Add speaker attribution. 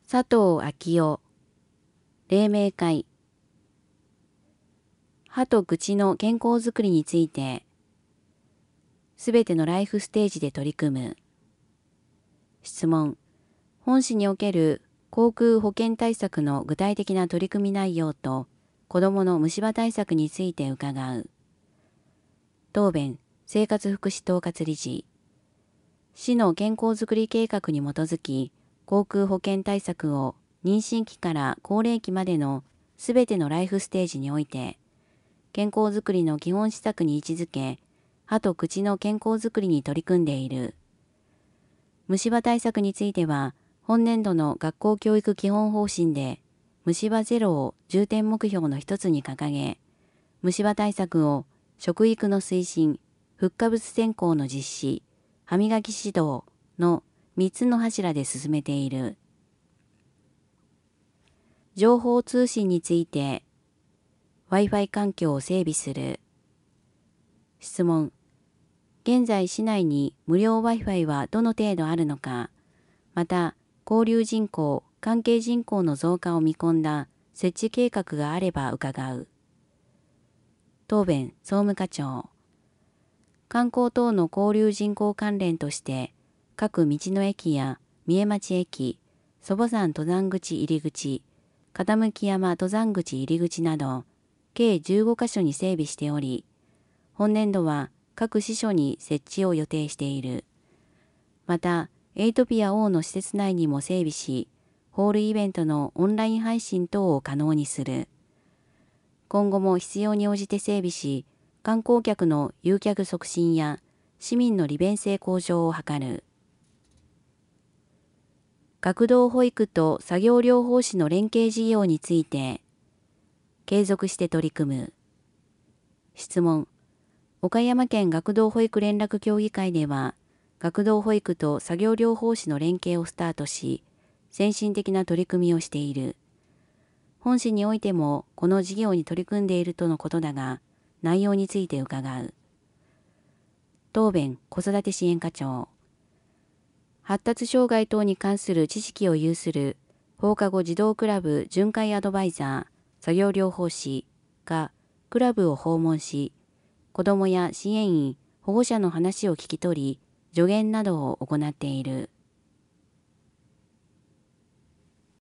Speaker 1: 佐藤昭夫、黎明会、歯と口の健康づくりについて、すべてのライフステージで取り組む。質問、本市における口腔保健対策の具体的な取り組み内容と子どもの虫歯対策について伺う。答弁、生活福祉統括理事。市の健康づくり計画に基づき、口腔保健対策を妊娠期から高齢期までのすべてのライフステージにおいて、健康づくりの基本施策に位置づけ、歯と口の健康づくりに取り組んでいる。虫歯対策については、本年度の学校教育基本方針で、虫歯ゼロを重点目標の一つに掲げ、虫歯対策を食育の推進、フッ化物選考の実施、歯磨き指導の3つの柱で進めている。情報通信について、Wi-Fi 環境を整備する。質問。現在市内に無料 Wi-Fi はどの程度あるのか、また交流人口、関係人口の増加を見込んだ設置計画があれば伺う。答弁、総務課長。観光等の交流人口関連として、各道の駅や三重町駅、祖母山登山口入口、傾山登山口入口など、計15カ所に整備しており、本年度は各支所に設置を予定している。また、エイトピア O の施設内にも整備し、ホールイベントのオンライン配信等を可能にする。今後も必要に応じて整備し、観光客の誘客促進や市民の利便性向上を図る。学童保育と作業療法士の連携事業について、継続して取り組む。質問。岡山県学童保育連絡協議会では、学童保育と作業療法士の連携をスタートし、先進的な取り組みをしている。本市においてもこの事業に取り組んでいるとのことだが、内容について伺う。答弁、子育て支援課長。発達障害等に関する知識を有する放課後児童クラブ巡回アドバイザー、作業療法士がクラブを訪問し、子どもや支援員、保護者の話を聞き取り、助言などを行っている。